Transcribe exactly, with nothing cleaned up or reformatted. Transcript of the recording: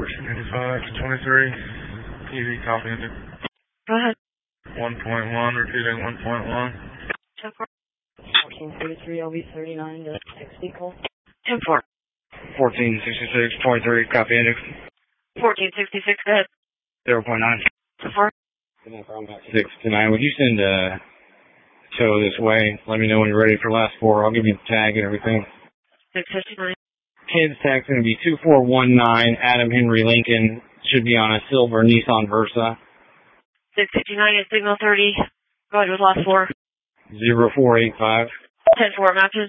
fourteen eighty-five to twenty-three. T V copy. Go ahead. one point one, repeating one point one. ten four. fourteen thirty-three, L B thirty-nine to sixty, call. ten four. fourteen sixty-six, twenty-three, copy index. fourteen sixty-six, go ahead. zero point nine. ten four. six to nine. Would you send a tow this way? Let me know when you're ready for last four. I'll give you the tag and everything. six fifty-nine. Kid's tag's going to be two four one nine, Adam Henry Lincoln. Should be on a silver Nissan Versa. six fifty-nine is signal thirty. Go ahead with last four. zero four eight five. ten four matches.